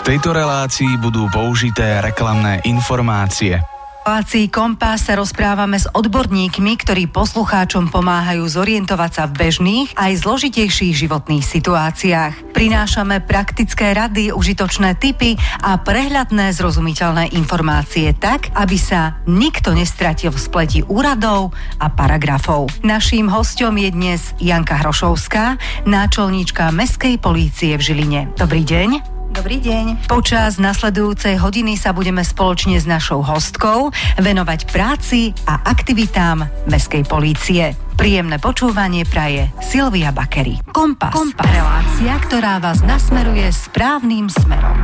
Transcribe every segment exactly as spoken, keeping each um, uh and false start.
tejto relácii budú použité reklamné informácie. V relácii Kompas sa rozprávame s odborníkmi, ktorí poslucháčom pomáhajú zorientovať sa v bežných aj zložitejších životných situáciách. Prinášame praktické rady, užitočné tipy a prehľadné zrozumiteľné informácie tak, aby sa nikto nestratil v spleti úradov a paragrafov. Naším hosťom je dnes Janka Hrošovská, náčelníčka Mestskej polície v Žiline. Dobrý deň. Dobrý deň. Počas nasledujúcej hodiny sa budeme spoločne s našou hostkou venovať práci a aktivitám Mestskej polície. Príjemné počúvanie praje Silvia Bakery. Kompas. Kompas. Relácia, ktorá vás nasmeruje správnym smerom.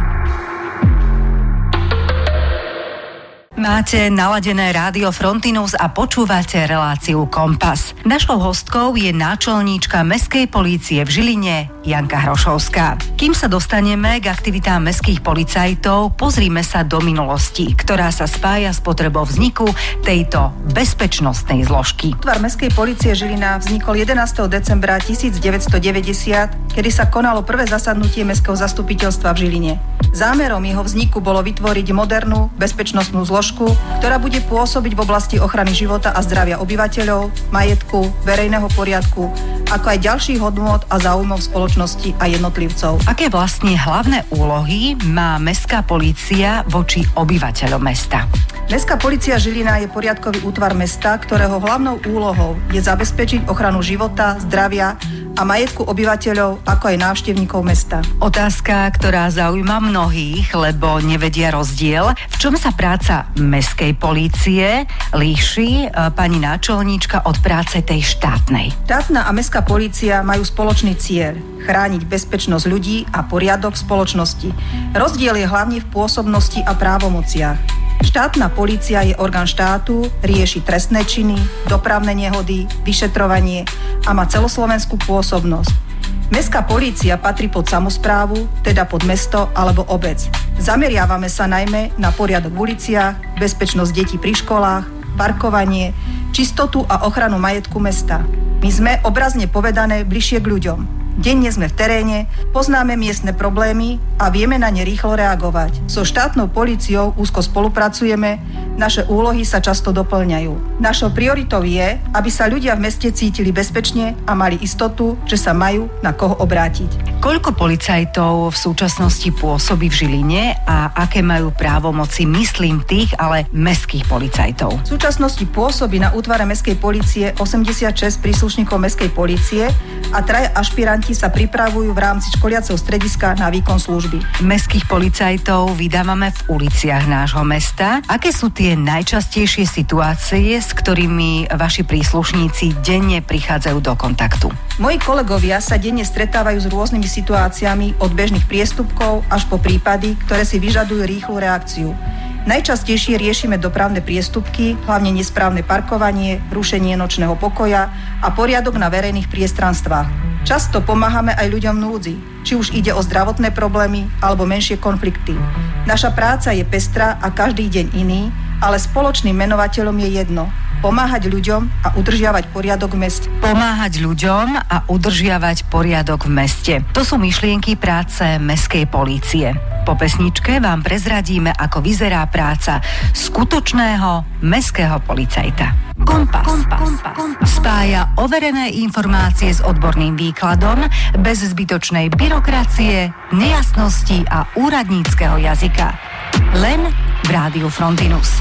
Máte naladené rádio Frontinus a počúvate reláciu Kompas. Našou hostkou je náčelníčka Mestskej polície v Žiline Janka Hrošovská. Kým sa dostaneme k aktivitám mestských policajtov, pozrime sa do minulosti, ktorá sa spája s potrebou vzniku tejto bezpečnostnej zložky. Útvar Mestskej polície Žilina vznikol jedenásteho decembra tisícdeväťstodeväťdesiat, kedy sa konalo prvé zasadnutie Mestského zastupiteľstva v Žiline. Zámerom jeho vzniku bolo vytvoriť modernú bezpečnostnú zložku, ktorá bude pôsobiť v oblasti ochrany života a zdravia obyvateľov, majetku, verejného poriadku, ako aj ďalších hodnôt a záujmov spoločnosti a jednotlivcov. Aké vlastne hlavné úlohy má Mestská polícia voči obyvateľom mesta? Mestská polícia Žilina je poriadkový útvar mesta, ktorého hlavnou úlohou je zabezpečiť ochranu života, zdravia a majetku obyvateľov, ako aj návštevníkov mesta. Otázka, ktorá zaujíma mnohých, lebo nevedia rozdiel. V čom sa práca Mestskej polície líši, pani náčelníčka, od práce tej štátnej? Štátna a mestská polícia majú spoločný cieľ – chrániť bezpečnosť ľudí a poriadok v spoločnosti. Rozdiel je hlavne v pôsobnosti a právomociach. Štátna polícia je orgán štátu, rieši trestné činy, dopravné nehody, vyšetrovanie a má celoslovenskú pôsobnosť. Mestská polícia patrí pod samosprávu, teda pod mesto alebo obec. Zameriavame sa najmä na poriadok v uliciach, bezpečnosť detí pri školách, parkovanie, čistotu a ochranu majetku mesta. My sme, obrazne povedané, bližšie k ľuďom. Denne sme v teréne, poznáme miestne problémy a vieme na ne rýchlo reagovať. So štátnou políciou úzko spolupracujeme, naše úlohy sa často doplňajú. Našou prioritou je, aby sa ľudia v meste cítili bezpečne a mali istotu, že sa majú na koho obrátiť. Koľko policajtov v súčasnosti pôsobí v Žiline a aké majú právomoci, myslím tých, ale mestských policajtov? V súčasnosti pôsobí na útvare Mestskej polície osemdesiatšesť príslušníkov Mestskej polície a traja ašpiranti sa pripravujú v rámci školiaceho strediska na výkon služby. Mestských policajtov vydávame v uliciach nášho mesta. Aké sú tie najčastejšie situácie, s ktorými vaši príslušníci denne prichádzajú do kontaktu? Moji kolegovia sa denne stretávajú s rôznymi situáciami od bežných priestupkov až po prípady, ktoré si vyžadujú rýchlu reakciu. Najčastejšie riešime dopravné priestupky, hlavne nesprávne parkovanie, rušenie nočného pokoja a poriadok na verejných priestranstvách. Často pomáhame aj ľuďom v núdzi, či už ide o zdravotné problémy alebo menšie konflikty. Naša práca je pestrá a každý deň iný, ale spoločným menovateľom je jedno – pomáhať ľuďom a udržiavať poriadok v meste. Pomáhať ľuďom a udržiavať poriadok v meste. To sú myšlienky práce Mestskej polície. Po pesničke vám prezradíme, ako vyzerá práca skutočného mestského policajta. Kompas. Kompas. Kompas spája overené informácie s odborným výkladom, bez zbytočnej byrokracie, nejasnosti a úradníckeho jazyka. Len v Rádiu Frontinus.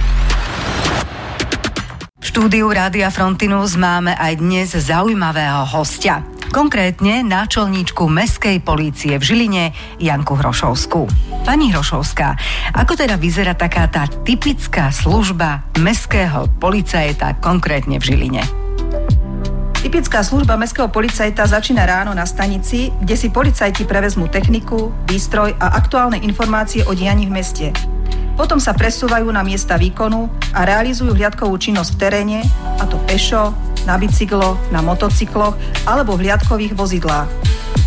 V štúdiu Rádia Frontinus máme aj dnes zaujímavého hostia. Konkrétne náčelníčku Mestskej polície v Žiline Janku Hrošovskú. Pani Hrošovská, ako teda vyzerá taká tá typická služba mestského policajta konkrétne v Žiline? Typická služba mestského policajta začína ráno na stanici, kde si policajti prevezmú techniku, výstroj a aktuálne informácie o dianí v meste. Potom sa presúvajú na miesta výkonu a realizujú hliadkovú činnosť v teréne, a to pešo, na bicykloch, na motocykloch alebo v hliadkových vozidlách.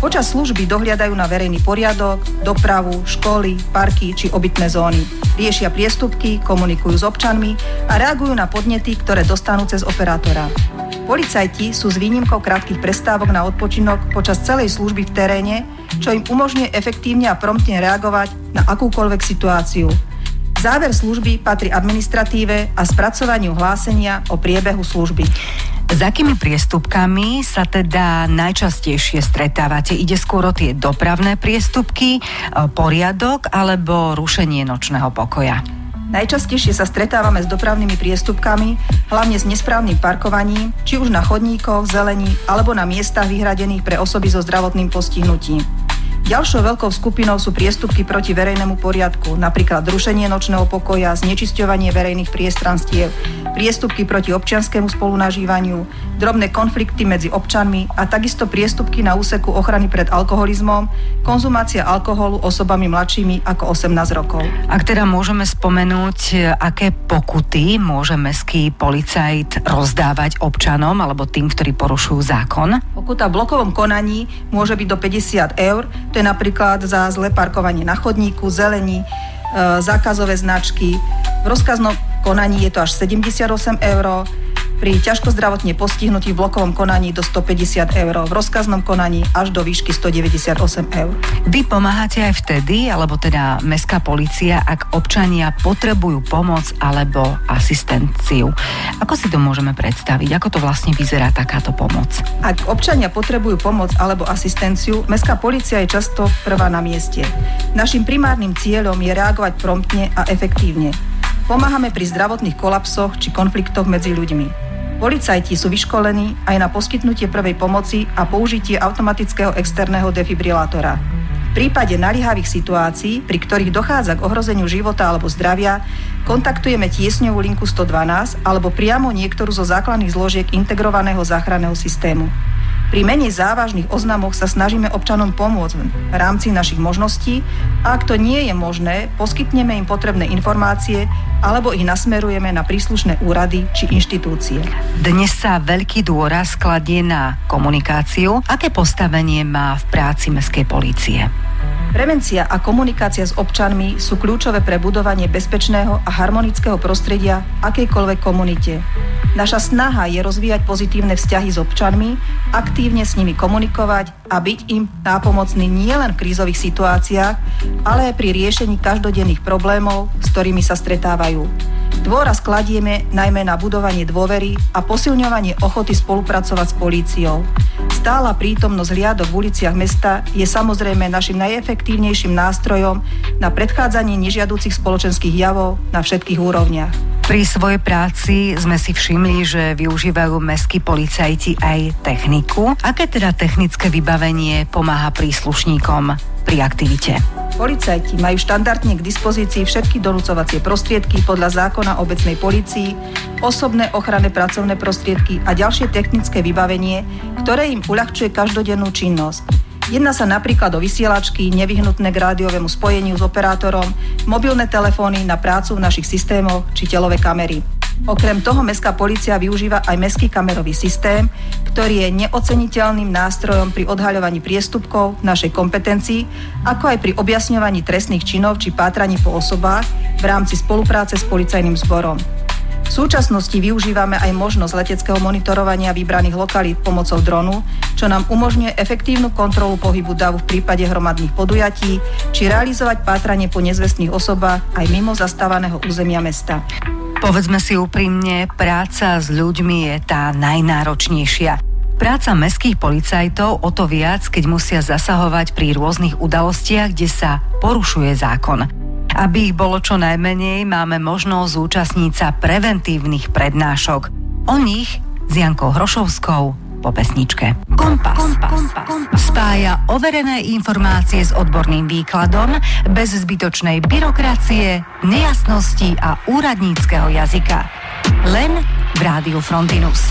Počas služby dohliadajú na verejný poriadok, dopravu, školy, parky či obytné zóny. Riešia priestupky, komunikujú s občanmi a reagujú na podnety, ktoré dostanú cez operátora. Policajti sú s výnimkou krátkych prestávok na odpočinok počas celej služby v teréne, čo im umožňuje efektívne a promptne reagovať na akúkoľvek situáciu. Záver služby patrí administratíve a spracovaniu hlásenia o priebehu služby. S akými priestupkami sa teda najčastejšie stretávate? Ide skôr o tie dopravné priestupky, poriadok alebo rušenie nočného pokoja? Najčastejšie sa stretávame s dopravnými priestupkami, hlavne s nesprávnym parkovaním, či už na chodníkoch, zelení alebo na miestach vyhradených pre osoby so zdravotným postihnutím. Ďalšou veľkou skupinou sú priestupky proti verejnému poriadku, napríklad rušenie nočného pokoja, znečisťovanie verejných priestranstiev, priestupky proti občianskému spolunažívaniu, drobné konflikty medzi občanmi a takisto priestupky na úseku ochrany pred alkoholizmom, konzumácia alkoholu osobami mladšími ako osemnásť rokov. Ak teda môžeme spomenúť, aké pokuty môže mestský policajt rozdávať občanom alebo tým, ktorí porušujú zákon? Pokuta v blokovom konaní môže byť do päťdesiat eur. To je napríklad za zlé parkovanie na chodníku, zelení, e, zákazové značky. V rozkaznom konaní je to až sedemdesiatosem eur. Pri ťažko zdravotne postihnutí v blokovom konaní do stopäťdesiat eur. V rozkaznom konaní až do výšky stodeväťdesiatosem eur. Vy pomáhate aj vtedy, alebo teda mestská polícia, ak občania potrebujú pomoc alebo asistenciu. Ako si to môžeme predstaviť? Ako to vlastne vyzerá takáto pomoc? Ak občania potrebujú pomoc alebo asistenciu, mestská polícia je často prvá na mieste. Naším primárnym cieľom je reagovať promptne a efektívne. Pomáhame pri zdravotných kolapsoch či konfliktoch medzi ľuďmi. Policajti sú vyškolení aj na poskytnutie prvej pomoci a použitie automatického externého defibrilátora. V prípade naliehavých situácií, pri ktorých dochádza k ohrozeniu života alebo zdravia, kontaktujeme tiesňovú linku sto dvanásť alebo priamo niektorú zo základných zložiek integrovaného záchranného systému. Pri menej závažných oznamoch sa snažíme občanom pomôcť v rámci našich možností a ak to nie je možné, poskytneme im potrebné informácie alebo ich nasmerujeme na príslušné úrady či inštitúcie. Dnes sa veľký dôraz kladie na komunikáciu. Aké postavenie má v práci mestskej polície? Prevencia a komunikácia s občanmi sú kľúčové pre budovanie bezpečného a harmonického prostredia akejkoľvek komunite. Naša snaha je rozvíjať pozitívne vzťahy s občanmi, aktívne s nimi komunikovať a byť im nápomocný nielen v krízových situáciách, ale aj pri riešení každodenných problémov, s ktorými sa stretávajú. Dôraz kladieme najmä na budovanie dôvery a posilňovanie ochoty spolupracovať s políciou. Stála prítomnosť hliadok v uliciach mesta je samozrejme našim najefektívnejším nástrojom na predchádzanie nežiaducich spoločenských javov na všetkých úrovniach. Pri svojej práci sme si všimli, že využívajú mestskí policajti aj techniku. Aké teda technické vybavenie pomáha príslušníkom pri aktivite? Policajti majú štandardne k dispozícii všetky donúcovacie prostriedky podľa zákona o obecnej polícii, osobné ochranné pracovné prostriedky a ďalšie technické vybavenie, ktoré im uľahčuje každodennú činnosť. Jedná sa napríklad o vysielačky, nevyhnutné k rádiovému spojeniu s operátorom, mobilné telefóny na prácu v našich systémoch či telové kamery. Okrem toho mestská polícia využíva aj mestský kamerový systém, ktorý je neoceniteľným nástrojom pri odhaľovaní priestupkov v našej kompetencii, ako aj pri objasňovaní trestných činov či pátraní po osobách v rámci spolupráce s policajným zborom. V súčasnosti využívame aj možnosť leteckého monitorovania vybraných lokalít pomocou dronu, čo nám umožňuje efektívnu kontrolu pohybu davu v prípade hromadných podujatí, či realizovať pátranie po nezvestných osobách aj mimo zastávaného územia mesta. Povedzme si úprimne, práca s ľuďmi je tá najnáročnejšia. Práca mestských policajtov o to viac, keď musia zasahovať pri rôznych udalostiach, kde sa porušuje zákon. Aby ich bolo čo najmenej, máme možnosť zúčastniť sa preventívnych prednášok. O nich s Jankou Hrošovskou po pesničke. Kompas. Kompas. Kompas spája overené informácie s odborným výkladom, bez zbytočnej byrokracie, nejasnosti a úradníckeho jazyka. Len v Rádiu Frontinus.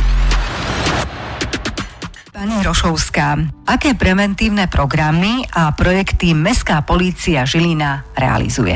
Pani Hrošovská, aké preventívne programy a projekty Mestská polícia Žilina realizuje?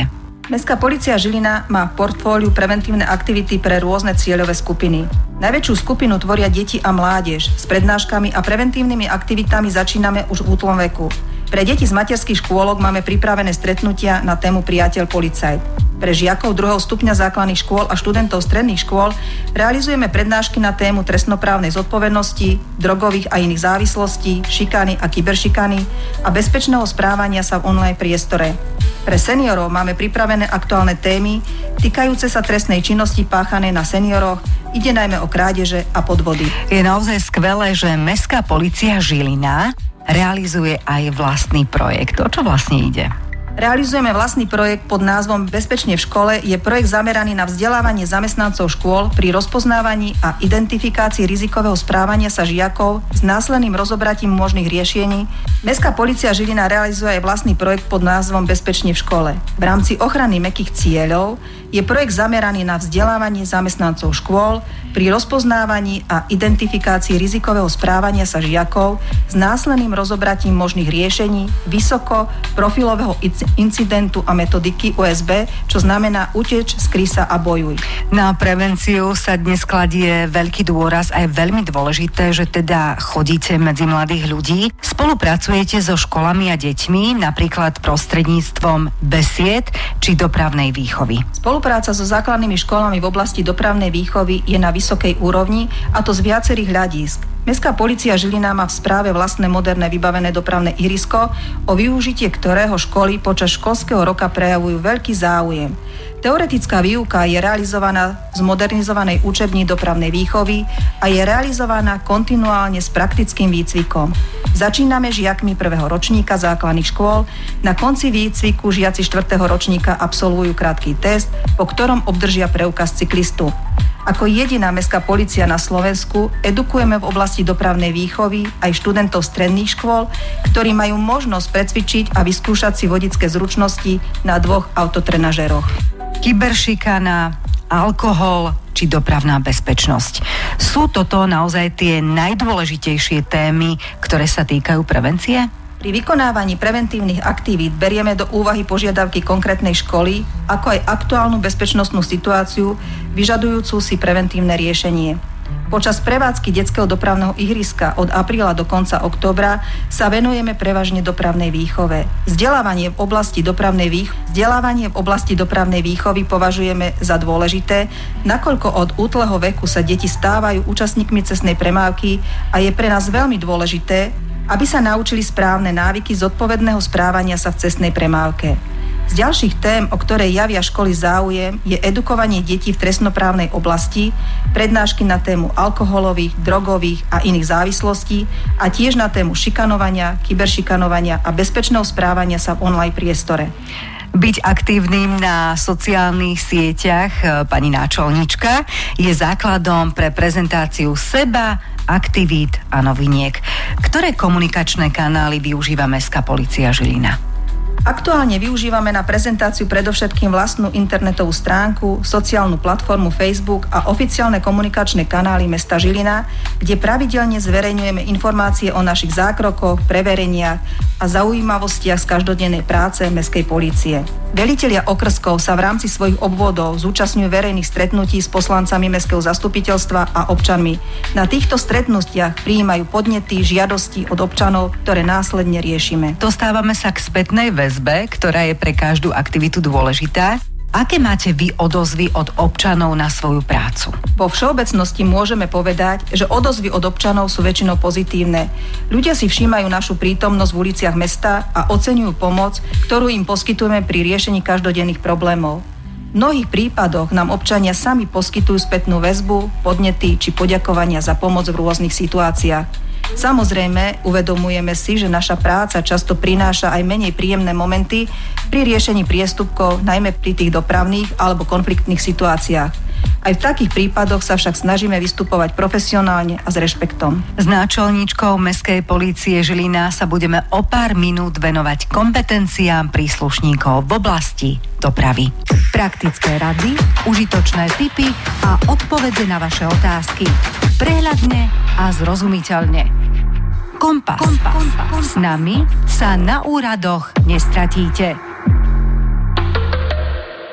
Mestská polícia Žilina má v portfóliu preventívne aktivity pre rôzne cieľové skupiny. Najväčšiu skupinu tvoria deti a mládež. S prednáškami a preventívnymi aktivitami začíname už v útlom veku. Pre deti z materských škôlok máme pripravené stretnutia na tému Priateľ policajt. Pre žiakov druhého stupňa základných škôl a študentov stredných škôl realizujeme prednášky na tému trestnoprávnej zodpovednosti, drogových a iných závislostí, šikany a kyberšikany a bezpečného správania sa v online priestore. Pre seniorov máme pripravené aktuálne témy týkajúce sa trestnej činnosti páchanej na senioroch, ide najmä o krádeže a podvody. Je naozaj skvelé, že Mestská polícia Žilina realizuje aj vlastný projekt. O čo vlastne ide? Realizujeme vlastný projekt pod názvom Bezpečne v škole. Je projekt zameraný na vzdelávanie zamestnancov škôl pri rozpoznávaní a identifikácii rizikového správania sa žiakov s následným rozobratím možných riešení. Mestská polícia Žilina realizuje aj vlastný projekt pod názvom Bezpečne v škole. V rámci ochrany mäkkých cieľov je projekt zameraný na vzdelávanie zamestnancov škôl pri rozpoznávaní a identifikácii rizikového správania sa žiakov s následným rozobratím možných riešení vysoko profilového incidentu a metodiky U S B, čo znamená uteč, skry sa a bojuj. Na prevenciu sa dnes kladie veľký dôraz a je veľmi dôležité, že teda chodíte medzi mladých ľudí, spolupracujete so školami a deťmi, napríklad prostredníctvom besied či dopravnej výchovy. Spolupráca so základnými školami v oblasti dopravnej výchovy je na vysokej úrovni, a to z viacerých hľadísk. Mestská polícia Žilina má v správe vlastné moderné vybavené dopravné ihrisko, o využitie ktorého školy počas školského roka prejavujú veľký záujem. Teoretická výuka je realizovaná z modernizovanej učební dopravnej výchovy a je realizovaná kontinuálne s praktickým výcvikom. Začíname žiakmi prvého ročníka základných škôl, na konci výcviku žiaci štvrtého ročníka absolvujú krátky test, po ktorom obdržia preukaz cyklistu. Ako jediná mestská polícia na Slovensku edukujeme v oblasti dopravnej výchovy aj študentov stredných škôl, ktorí majú možnosť precvičiť a vyskúšať si vodické zručnosti na dvoch autotrenažeroch. Kyberšikana, alkohol či dopravná bezpečnosť. Sú toto naozaj tie najdôležitejšie témy, ktoré sa týkajú prevencie? Pri vykonávaní preventívnych aktivít berieme do úvahy požiadavky konkrétnej školy, ako aj aktuálnu bezpečnostnú situáciu, vyžadujúcu si preventívne riešenie. Počas prevádzky detského dopravného ihriska od apríla do konca októbra sa venujeme prevažne dopravnej výchove. Vzdelávanie v oblasti dopravnej výchovy, vzdelávanie v oblasti dopravnej výchovy považujeme za dôležité, nakoľko od útleho veku sa deti stávajú účastníkmi cestnej premávky a je pre nás veľmi dôležité, aby sa naučili správne návyky zodpovedného správania sa v cestnej premávke. Z ďalších tém, o ktorej javia školy záujem, je edukovanie detí v trestnoprávnej oblasti, prednášky na tému alkoholových, drogových a iných závislostí a tiež na tému šikanovania, kyberšikanovania a bezpečného správania sa v online priestore. Byť aktívnym na sociálnych sieťach, pani náčelníčka, je základom pre prezentáciu seba, aktivít a noviniek. Ktoré komunikačné kanály využíva Mestská polícia Žilina? Aktuálne využívame na prezentáciu predovšetkým vlastnú internetovú stránku, sociálnu platformu Facebook a oficiálne komunikačné kanály mesta Žilina, kde pravidelne zverejňujeme informácie o našich zákrokoch, prevereniach a zaujímavostiach z každodennej práce mestskej polície. Velitelia okrskov sa v rámci svojich obvodov zúčastňujú verejných stretnutí s poslancami mestského zastupiteľstva a občanmi. Na týchto stretnutiach prijímajú podnety, žiadosti od občanov, ktoré následne riešime. Dostávame sa k spätnej väzbe, ktorá je pre každú aktivitu dôležitá. Aké máte vy odozvy od občanov na svoju prácu? Vo všeobecnosti môžeme povedať, že odozvy od občanov sú väčšinou pozitívne. Ľudia si všímajú našu prítomnosť v uliciach mesta a oceňujú pomoc, ktorú im poskytujeme pri riešení každodenných problémov. V mnohých prípadoch nám občania sami poskytujú spätnú väzbu, podnety či poďakovania za pomoc v rôznych situáciách. Samozrejme, uvedomujeme si, že naša práca často prináša aj menej príjemné momenty pri riešení priestupkov, najmä pri tých dopravných alebo konfliktných situáciách. Aj v takých prípadoch sa však snažíme vystupovať profesionálne a s rešpektom. S náčelníčkou Mestskej polície Žilina sa budeme o pár minút venovať kompetenciám príslušníkov v oblasti dopravy. Praktické rady, užitočné tipy a odpovede na vaše otázky. Prehľadne a zrozumiteľne. Kompas. Kompas. Kompas. S nami sa na úradoch nestratíte.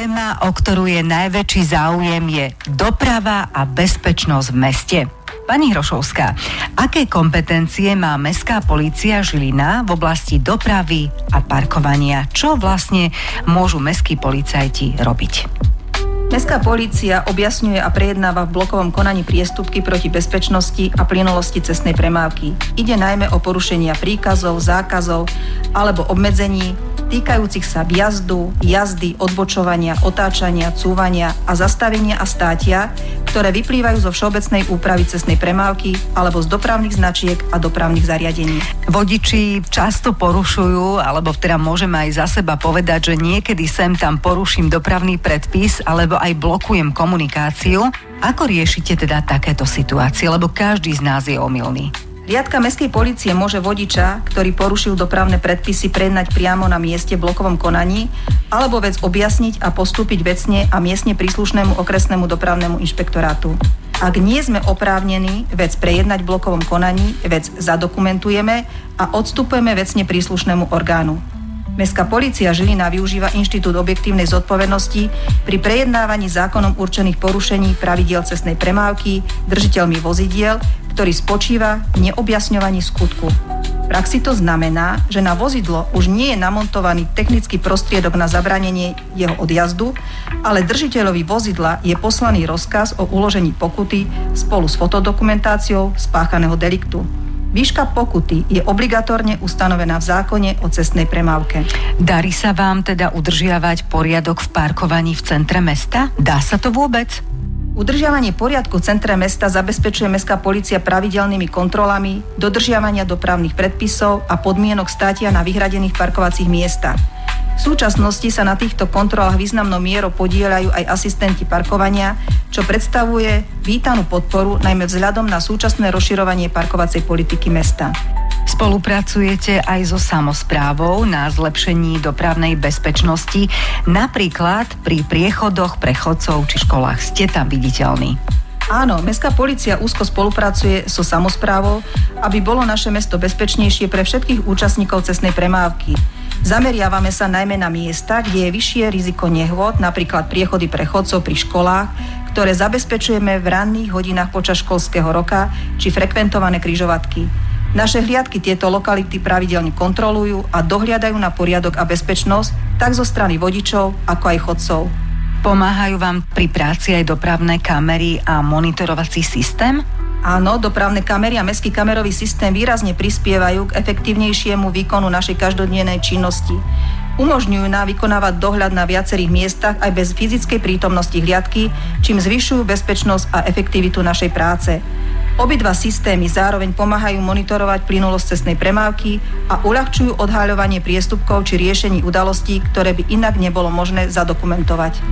Téma, o ktorú je najväčší záujem, je doprava a bezpečnosť v meste. Pani Hrošovská, aké kompetencie má Mestská polícia Žilina v oblasti dopravy a parkovania? Čo vlastne môžu mestskí policajti robiť? Mestská polícia objasňuje a prejednáva v blokovom konaní priestupky proti bezpečnosti a plynulosti cestnej premávky. Ide najmä o porušenia príkazov, zákazov alebo obmedzení týkajúcich sa vjazdu, jazdy, odbočovania, otáčania, cúvania a zastavenia a státia, ktoré vyplývajú zo všeobecnej úpravy cestnej premávky alebo z dopravných značiek a dopravných zariadení. Vodiči často porušujú, alebo teda môžem aj za seba povedať, že niekedy sem tam poruším dopravný predpis alebo aj blokujem komunikáciu. Ako riešite teda takéto situácie, lebo každý z nás je omylný? Riadka Mestskej polície môže vodiča, ktorý porušil dopravné predpisy, prejednať priamo na mieste v blokovom konaní alebo vec objasniť a postúpiť vecne a miestne príslušnému okresnému dopravnému inšpektorátu. Ak nie sme oprávnení vec prejednať v blokovom konaní, vec zadokumentujeme a odstupujeme vecne príslušnému orgánu. Mestská polícia Žilina využíva inštitút objektívnej zodpovednosti pri prejednávaní zákonom určených porušení pravidiel cestnej premávky držiteľmi vozidiel, ktorý spočíva v neobjasňovaní skutku. V praxi to znamená, že na vozidlo už nie je namontovaný technický prostriedok na zabránenie jeho odjazdu, ale držiteľovi vozidla je poslaný rozkaz o uložení pokuty spolu s fotodokumentáciou spáchaného deliktu. Výška pokuty je obligatórne ustanovená v zákone o cestnej premávke. Darí sa vám teda udržiavať poriadok v parkovaní v centre mesta? Dá sa to vôbec? Udržiavanie poriadku v centre mesta zabezpečuje Mestská polícia pravidelnými kontrolami dodržiavania dopravných predpisov a podmienok státia na vyhradených parkovacích miestach. V súčasnosti sa na týchto kontrolách významnou mierou podieľajú aj asistenti parkovania, čo predstavuje vítanú podporu najmä vzhľadom na súčasné rozširovanie parkovacej politiky mesta. Spolupracujete aj so samosprávou na zlepšení dopravnej bezpečnosti, napríklad pri priechodoch pre chodcov či školách. Ste tam viditeľní? Áno, Mestská polícia úzko spolupracuje so samosprávou, aby bolo naše mesto bezpečnejšie pre všetkých účastníkov cestnej premávky. Zameriavame sa najmä na miesta, kde je vyššie riziko nehôd, napríklad priechody pre chodcov pri školách, ktoré zabezpečujeme v ranných hodinách počas školského roka, či frekventované križovatky. Naše hliadky tieto lokality pravidelne kontrolujú a dohliadajú na poriadok a bezpečnosť tak zo strany vodičov, ako aj chodcov. Pomáhajú vám pri práci aj dopravné kamery a monitorovací systém? Áno, dopravné kamery a mestský kamerový systém výrazne prispievajú k efektívnejšiemu výkonu našej každodennej činnosti. Umožňujú nám vykonávať dohľad na viacerých miestach aj bez fyzickej prítomnosti hliadky, čím zvyšujú bezpečnosť a efektivitu našej práce. Obidva systémy zároveň pomáhajú monitorovať plynulosť cestnej premávky a uľahčujú odhaľovanie priestupkov či riešení udalostí, ktoré by inak nebolo možné zadokumentovať.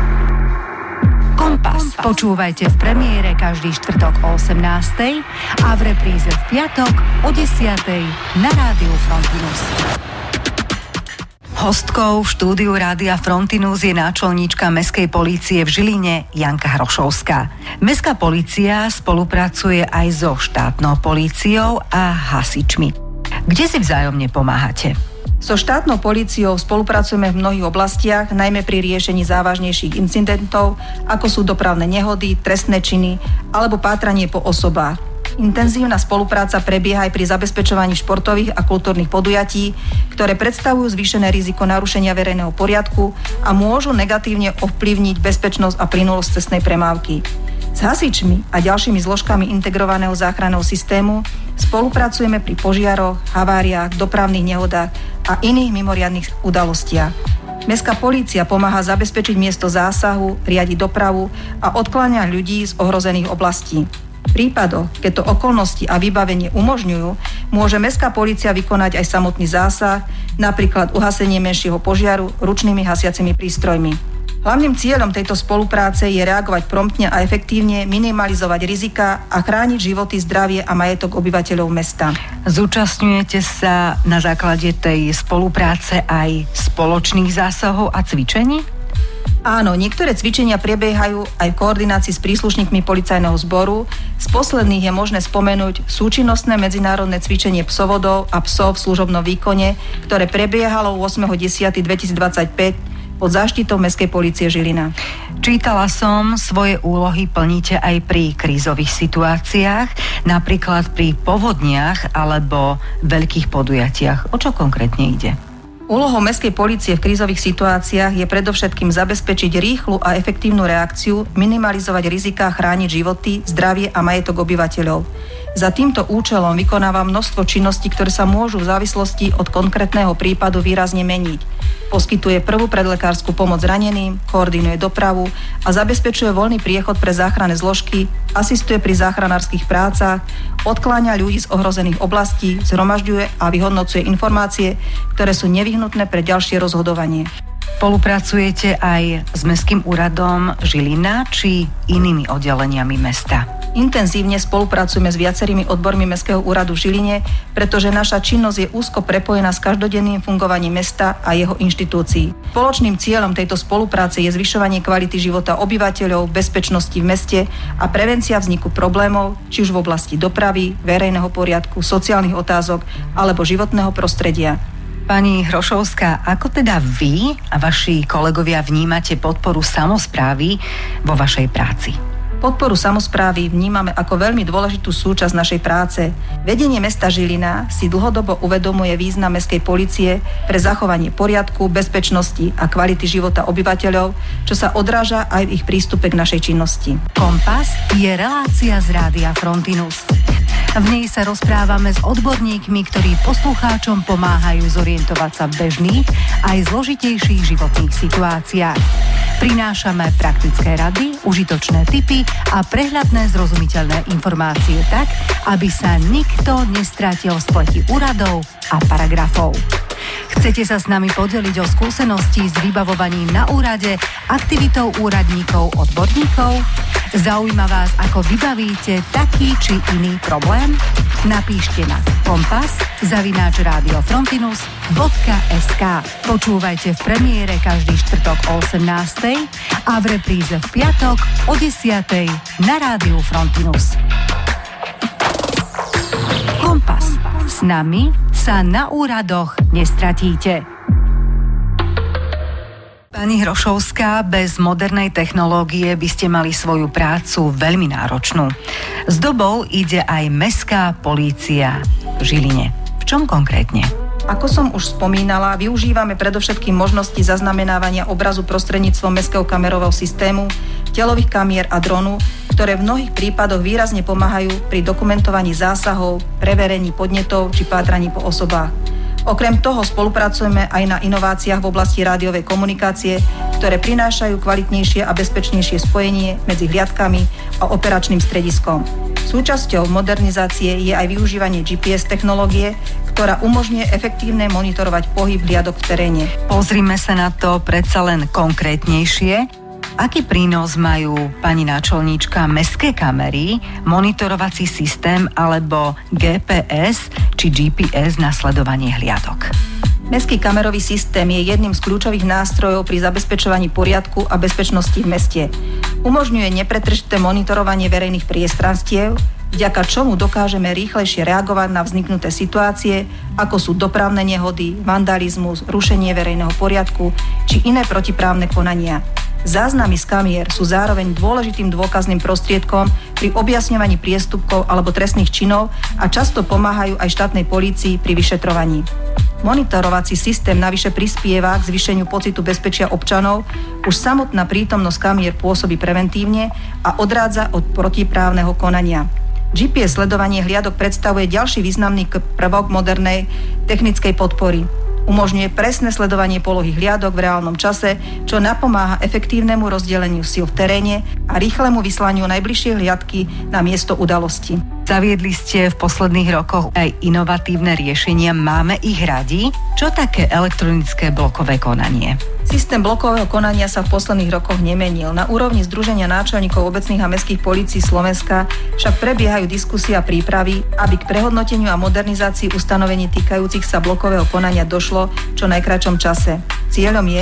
Kompas. Počúvajte v premiére každý štvrtok o osemnástej a v repríze v piatok o desiatej na rádiu Frontinus. Hostkou v štúdiu Rádia Frontinus je náčelníčka Mestskej polície v Žiline Janka Hrošovská. Mestská polícia spolupracuje aj so štátnou políciou a hasičmi. Kde si vzájomne pomáhate? So štátnou políciou spolupracujeme v mnohých oblastiach, najmä pri riešení závažnejších incidentov, ako sú dopravné nehody, trestné činy alebo pátranie po osobách. Intenzívna spolupráca prebieha aj pri zabezpečovaní športových a kultúrnych podujatí, ktoré predstavujú zvýšené riziko narušenia verejného poriadku a môžu negatívne ovplyvniť bezpečnosť a plynulosť cestnej premávky. S hasičmi a ďalšími zložkami integrovaného záchranného systému spolupracujeme pri požiaroch, haváriách, dopravných nehodách a iných mimoriadnych udalostiach. Mestská polícia pomáha zabezpečiť miesto zásahu, riadiť dopravu a odkláňať ľudí z ohrozených oblastí. V prípadoch, keď to okolnosti a vybavenie umožňujú, môže Mestská polícia vykonať aj samotný zásah, napríklad uhasenie menšieho požiaru ručnými hasiacimi prístrojmi. Hlavným cieľom tejto spolupráce je reagovať promptne a efektívne, minimalizovať rizika a chrániť životy, zdravie a majetok obyvateľov mesta. Zúčastňujete sa na základe tej spolupráce aj spoločných zásahov a cvičení? Áno, niektoré cvičenia prebiehajú aj v koordinácii s príslušníkmi policajného zboru. Z posledných je možné spomenúť súčinnostné medzinárodné cvičenie psovodov a psov v služobnom výkone, ktoré prebiehalo ôsmeho októbra dvetisícdvadsaťpäť pod záštitou Mestskej polície Žilina. Čítala som, svoje úlohy plníte aj pri krízových situáciách, napríklad pri povodniach alebo veľkých podujatiach. O čo konkrétne ide? Úlohou Mestskej polície v krízových situáciách je predovšetkým zabezpečiť rýchlu a efektívnu reakciu, minimalizovať riziká, chrániť životy, zdravie a majetok obyvateľov. Za týmto účelom vykonáva množstvo činností, ktoré sa môžu v závislosti od konkrétneho prípadu výrazne meniť. Poskytuje prvú predlekárskú pomoc zraneným, koordinuje dopravu a zabezpečuje voľný priechod pre záchranné zložky, asistuje pri záchranárskych prácach, odkláňa ľudí z ohrozených oblastí, zhromažďuje a vyhodnocuje informácie, ktoré sú nevyhnutné pre ďalšie rozhodovanie. Spolupracujete aj s Mestským úradom Žilina či inými oddeleniami mesta? Intenzívne spolupracujeme s viacerými odbormi Mestského úradu v Žiline, pretože naša činnosť je úzko prepojená s každodenným fungovaním mesta a jeho inštitúcií. Spoločným cieľom tejto spolupráce je zvyšovanie kvality života obyvateľov, bezpečnosti v meste a prevencia vzniku problémov, či už v oblasti dopravy, verejného poriadku, sociálnych otázok alebo životného prostredia. Pani Hrošovská, ako teda vy a vaši kolegovia vnímate podporu samosprávy vo vašej práci? Podporu samosprávy vnímame ako veľmi dôležitú súčasť našej práce. Vedenie mesta Žilina si dlhodobo uvedomuje význam Mestskej polície pre zachovanie poriadku, bezpečnosti a kvality života obyvateľov, čo sa odráža aj v ich prístupe k našej činnosti. Kompas je relácia z Rádia Frontinus. V nej sa rozprávame s odborníkmi, ktorí poslucháčom pomáhajú zorientovať sa v bežných aj zložitejších životných situáciách. Prinášame praktické rady, užitočné tipy a prehľadné zrozumiteľné informácie tak, aby sa nikto nestratil v spleti úradov a paragrafov. Chcete sa s nami podeliť o skúsenosti s vybavovaním na úrade, aktivitou úradníkov, odborníkov? Zaujíma vás, ako vybavíte taký či iný problém? Napíšte na kompas zavináč radiofrontinus bodka es ká. Počúvajte v premiére každý štvrtok o osemnástej a v repríze v piatok o desiatej na Rádiu Frontinus. Kompas. S nami sa na úradoch nestratíte. Pani Hrošovská, bez modernej technológie by ste mali svoju prácu veľmi náročnú. S dobou ide aj Mestská polícia v Žiline. V čom konkrétne? Ako som už spomínala, využívame predovšetkým možnosti zaznamenávania obrazu prostredníctvom mestského kamerového systému, telových kamier a dronu, ktoré v mnohých prípadoch výrazne pomáhajú pri dokumentovaní zásahov, preverení podnetov či pátraní po osobách. Okrem toho spolupracujeme aj na inováciách v oblasti rádiovej komunikácie, ktoré prinášajú kvalitnejšie a bezpečnejšie spojenie medzi hliadkami a operačným strediskom. Súčasťou modernizácie je aj využívanie gé pé es technológie, ktorá umožňuje efektívne monitorovať pohyb hliadok v teréne. Pozrime sa na to predsa len konkrétnejšie. Aký prínos majú, pani náčelníčka, mestské kamery, monitorovací systém alebo gé pé es či gé pé es na sledovanie hliadok? Mestský kamerový systém je jedným z kľúčových nástrojov pri zabezpečovaní poriadku a bezpečnosti v meste. Umožňuje nepretržité monitorovanie verejných priestranstiev, vďaka čomu dokážeme rýchlejšie reagovať na vzniknuté situácie, ako sú dopravné nehody, vandalizmus, rušenie verejného poriadku či iné protiprávne konania. Záznamy z kamier sú zároveň dôležitým dôkazným prostriedkom pri objasňovaní priestupkov alebo trestných činov a často pomáhajú aj štátnej polícii pri vyšetrovaní. Monitorovací systém navyše prispieva k zvýšeniu pocitu bezpečia občanov, už samotná prítomnosť kamier pôsobí preventívne a odrádza od protiprávneho konania. gé pé es sledovanie hliadok predstavuje ďalší významný prvok modernej technickej podpory. Umožňuje presné sledovanie polohy hliadok v reálnom čase, čo napomáha efektívnemu rozdeleniu síl v teréne a rýchlemu vyslaniu najbližšej hliadky na miesto udalosti. Zaviedli ste v posledných rokoch aj inovatívne riešenia. Máme ich radi? Čo také elektronické blokové konanie? Systém blokového konania sa v posledných rokoch nemenil. Na úrovni Združenia náčelníkov obecných a mestských polícií Slovenska však prebiehajú diskusie a prípravy, aby k prehodnoteniu a modernizácii ustanovení týkajúcich sa blokového konania došlo v čo najkratšom čase. Cieľom je,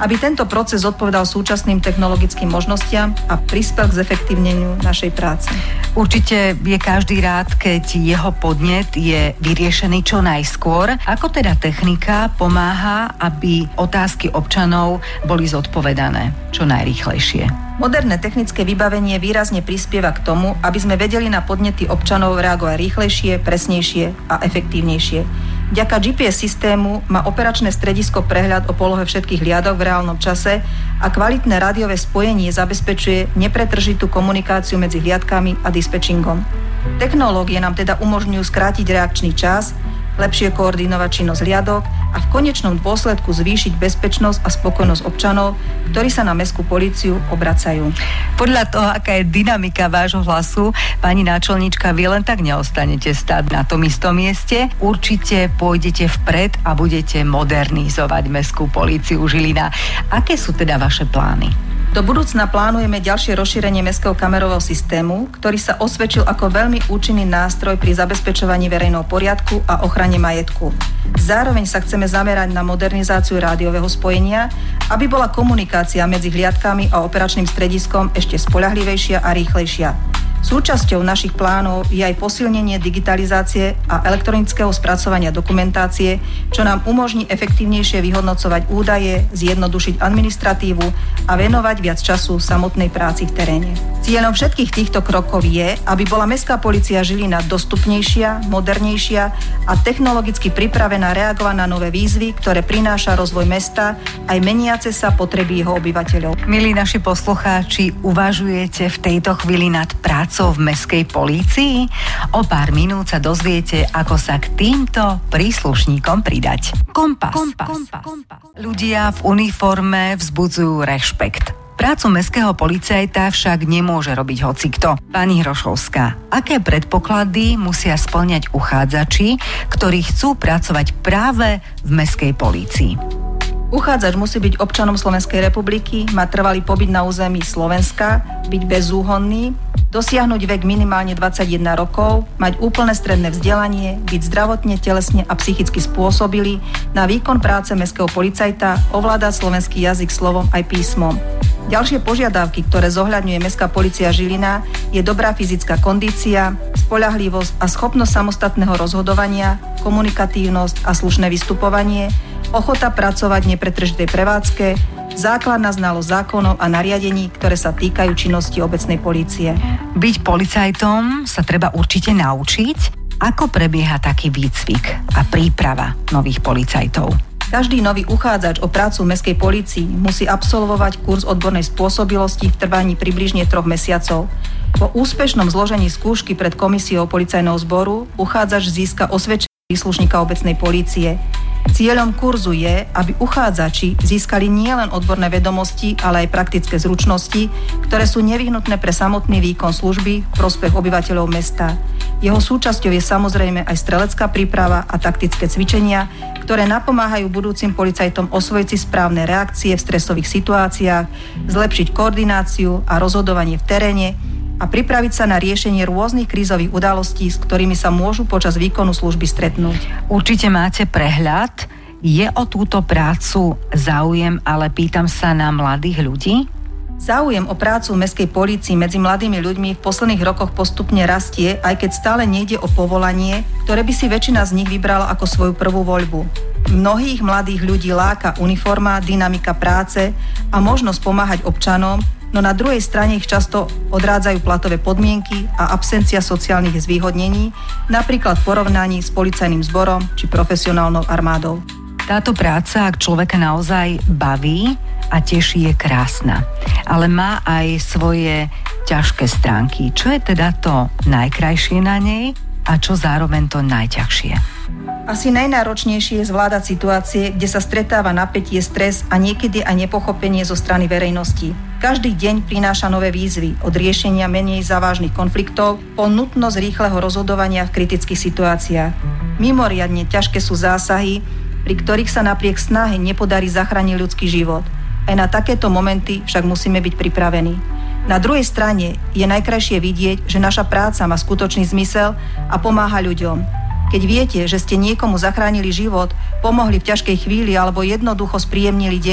aby tento proces odpovedal súčasným technologickým možnostiam a prispel k zefektívneniu našej práce. Určite je každý rád, keď jeho podnet je vyriešený čo najskôr. Ako teda technika pomáha, aby otázky občanov boli zodpovedané čo najrýchlejšie? Moderné technické vybavenie výrazne prispieva k tomu, aby sme vedeli na podnety občanov reagovať rýchlejšie, presnejšie a efektívnejšie. Vďaka G P S systému má operačné stredisko prehľad o polohe všetkých hliadok v reálnom čase a kvalitné rádiové spojenie zabezpečuje nepretržitú komunikáciu medzi hliadkami a dispečingom. Technológie nám teda umožňujú skrátiť reakčný čas, lepšie koordinovať činnosť hliadok a v konečnom dôsledku zvýšiť bezpečnosť a spokojnosť občanov, ktorí sa na mestskú políciu obracajú. Podľa toho, aká je dynamika vášho hlasu, pani náčelníčka, vy len tak neostanete stáť na tom istom mieste. Určite pôjdete vpred a budete modernizovať mestskú políciu Žilina. Aké sú teda vaše plány? Do budúcna plánujeme ďalšie rozšírenie mestského kamerového systému, ktorý sa osvedčil ako veľmi účinný nástroj pri zabezpečovaní verejného poriadku a ochrane majetku. Zároveň sa chceme zamerať na modernizáciu rádiového spojenia, aby bola komunikácia medzi hliadkami a operačným strediskom ešte spoľahlivejšia a rýchlejšia. Súčasťou našich plánov je aj posilnenie digitalizácie a elektronického spracovania dokumentácie, čo nám umožní efektívnejšie vyhodnocovať údaje, zjednodušiť administratívu a venovať viac času samotnej práci v teréne. Cieľom všetkých týchto krokov je, aby bola mestská polícia Žilina dostupnejšia, modernejšia a technologicky pripravená reagovať na nové výzvy, ktoré prináša rozvoj mesta aj meniace sa potreby jeho obyvateľov. Milí naši poslucháči, uvažujete v tejto chvíli nad prácou v mestskej polícii? O pár minút sa dozviete, ako sa k týmto príslušníkom pridať. Kompas. Kompas. Kompas. Kompas. Ľudia v uniforme vzbudzujú rešpekt. Prácu mestského policajta však nemôže robiť hocikto. Pani Hrošovská, aké predpoklady musia spĺňať uchádzači, ktorí chcú pracovať práve v mestskej polícii? Uchádzač musí byť občanom Slovenskej republiky, mať trvalý pobyt na území Slovenska, byť bezúhonný, dosiahnuť vek minimálne dvadsaťjeden rokov, mať úplné stredné vzdelanie, byť zdravotne, telesne a psychicky spôsobilý na výkon práce mestského policajta, ovládať slovenský jazyk slovom aj písmom. Ďalšie požiadavky, ktoré zohľadňuje mestská polícia Žilina, je dobrá fyzická kondícia, spoľahlivosť a schopnosť samostatného rozhodovania, komunikatívnosť a slušné vystupovanie, ochota pracovať v nepretržitej prevádzke, základná znalosť zákonov a nariadení, ktoré sa týkajú činnosti obecnej polície. Byť policajtom sa treba určite naučiť. Ako prebieha taký výcvik a príprava nových policajtov? Každý nový uchádzač o prácu v mestskej polícii musí absolvovať kurz odbornej spôsobilosti v trvaní približne troch mesiacov. Po úspešnom zložení skúšky pred komisiou policajného zboru uchádzač získa osvedčenie príslušníka obecnej polície. Cieľom kurzu je, aby uchádzači získali nielen odborné vedomosti, ale aj praktické zručnosti, ktoré sú nevyhnutné pre samotný výkon služby v prospech obyvateľov mesta. Jeho súčasťou je samozrejme aj strelecká príprava a taktické cvičenia, ktoré napomáhajú budúcim policajtom osvojiť si správne reakcie v stresových situáciách, zlepšiť koordináciu a rozhodovanie v teréne a pripraviť sa na riešenie rôznych krízových udalostí, s ktorými sa môžu počas výkonu služby stretnúť. Určite máte prehľad. Je o túto prácu záujem, ale pýtam sa na mladých ľudí? Záujem o prácu v mestskej polícii medzi mladými ľuďmi v posledných rokoch postupne rastie, aj keď stále nejde o povolanie, ktoré by si väčšina z nich vybrala ako svoju prvú voľbu. Mnohých mladých ľudí láka uniforma, dynamika práce a možnosť pomáhať občanom, no na druhej strane ich často odrádzajú platové podmienky a absencia sociálnych zvýhodnení, napríklad v porovnaní s policajným zborom či profesionálnou armádou. Táto práca, ak človeka naozaj baví a teší, je krásna, ale má aj svoje ťažké stránky. Čo je teda to najkrajšie na nej a čo zároveň to najťažšie? Asi najnáročnejšie je zvládať situácie, kde sa stretáva napätie, stres a niekedy aj nepochopenie zo strany verejnosti. Každý deň prináša nové výzvy, od riešenia menej závažných konfliktov po nutnosť rýchleho rozhodovania v kritických situáciách. Mimoriadne ťažké sú zásahy, pri ktorých sa napriek snahe nepodarí zachrániť ľudský život. Aj na takéto momenty však musíme byť pripravení. Na druhej strane je najkrajšie vidieť, že naša práca má skutočný zmysel a pomáha ľuďom. Keď viete, že ste niekomu zachránili život, pomohli v ťažkej chvíli alebo jednoducho spríjemnili deň,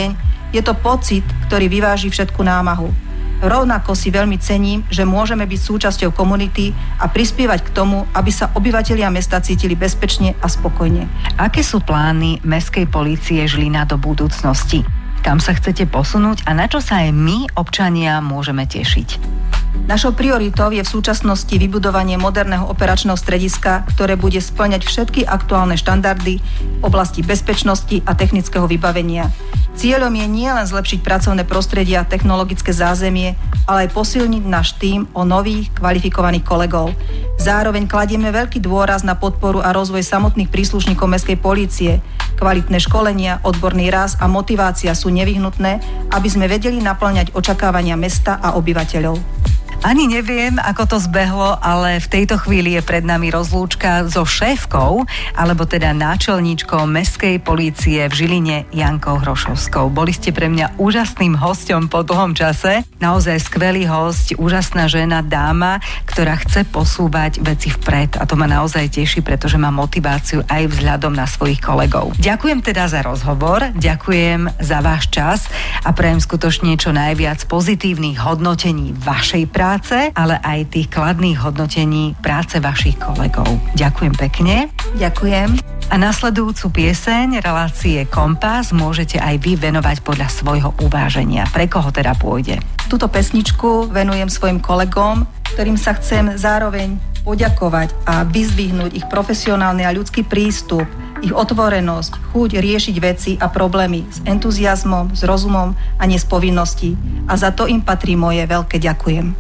Je to pocit, ktorý vyváži všetku námahu. Rovnako si veľmi cením, že môžeme byť súčasťou komunity a prispievať k tomu, aby sa obyvatelia mesta cítili bezpečne a spokojne. Aké sú plány Mestskej polície Žilina do budúcnosti? Kam sa chcete posunúť a na čo sa aj my, občania, môžeme tešiť? Našou prioritou je v súčasnosti vybudovanie moderného operačného strediska, ktoré bude spĺňať všetky aktuálne štandardy v oblasti bezpečnosti a technického vybavenia. Cieľom je nielen zlepšiť pracovné prostredie a technologické zázemie, ale aj posilniť náš tím o nových kvalifikovaných kolegov. Zároveň kladieme veľký dôraz na podporu a rozvoj samotných príslušníkov Mestskej polície. Kvalitné školenia, odborný rast a motivácia sú nevyhnutné, aby sme vedeli naplňať očakávania mesta a obyvateľov. Ani neviem, ako to zbehlo, ale v tejto chvíli je pred nami rozlúčka so šéfkou, alebo teda náčelníčkou Mestskej polície v Žiline Jankou Hrošovskou. Boli ste pre mňa úžasným hosťom po dlhom čase. Naozaj skvelý hosť, úžasná žena, dáma, ktorá chce posúvať veci vpred. A to ma naozaj teší, pretože má motiváciu aj vzhľadom na svojich kolegov. Ďakujem teda za rozhovor, ďakujem za váš čas a prajem skutočne čo najviac pozitívnych hodnotení vašej práce, práce, ale aj tých kladných hodnotení práce vašich kolegov. Ďakujem pekne. Ďakujem. A nasledujúcu pieseň relácie Kompas môžete aj vy venovať podľa svojho uváženia. Pre koho teda pôjde? Túto pesničku venujem svojim kolegom, ktorým sa chcem zároveň poďakovať a vyzdvihnúť ich profesionálny a ľudský prístup, ich otvorenosť, chuť riešiť veci a problémy s entuziazmom, s rozumom a nie z povinností. A za to im patrí moje veľké ďakujem.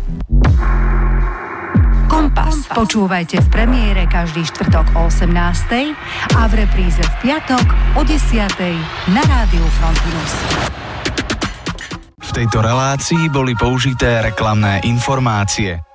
Kompas. Počúvajte v premiére každý štvrtok o osemnástej a v repríze v piatok o desiatej na rádiu Frontinus. V tejto relácii boli použité reklamné informácie.